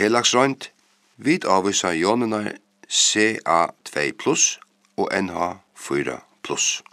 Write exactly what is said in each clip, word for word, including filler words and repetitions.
Felagsrønt, vid avvisa ionene C A to plus og N H fire plus.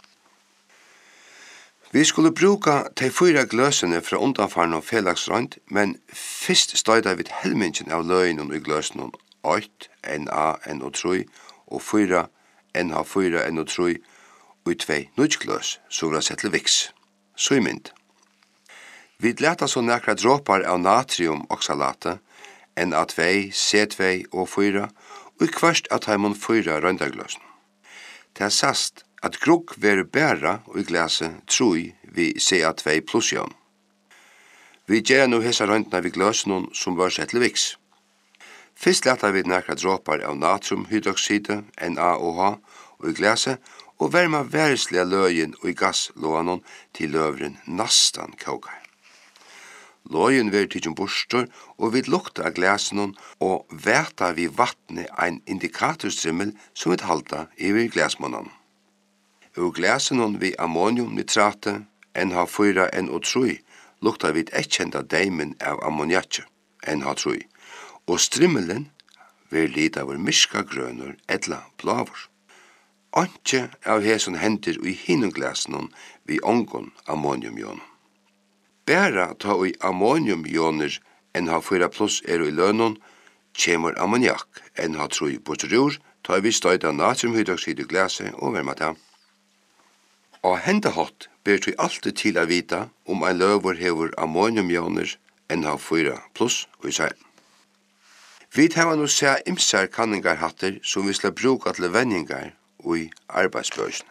Vi skulle bruka de fyra gløsene fra undanfarne og felagsrønt, men fyrst støyda vi helmingen av løgnen i gløsene åtte, N A, N O tre, og fyra, N H fire, N O tre, og tvei nødgløs, som var sett til viks. Så i mynd. Vi leta så nekra dråpar av natrium oxalate, N A to, C to og fyra, og i kvart at heimon fyra røndagløsene. Det er sast at grugg veru bæra og i glaset troi vi C A to plus jon. Vi gjer nu hesa røndna vi gløsene som var sett til viks. Fyrst leta vi nekra dråpar av natriumhydroxide, N A O H, og i glaset, og verma væreslige løyen og i gasslåanon til løvren nastan kaukar. Løyen ver tidjon borstor, og vi lukta av glasenon, og væta vi vattne ein indikatorstrimmel som vi halda i glasmånen. Og glasenon vi ammoniumnitrate, N H fire, N O tre, lukta vi ekkjenda deimen av ammoniakje, N H tre, og strimmelen ver lid av myrska grønur edla blavur. Antje av heson hender i hinunglasenon vi ongon ammoniumionen. Bæra ta i ammoniumioner N H fire plus er i lønon, kjemur ammoniak N H tre bortrur, ta vi støyda natriumhydroxid i glaset og verma ta. Og hendehott ber tui alltid til a vita om ein løver hever ammoniumioner N H fire plus og i seg. Vi tar nå se imsar kanningar hatter som vi skal bruka til venningar og i arbeidsbørsen.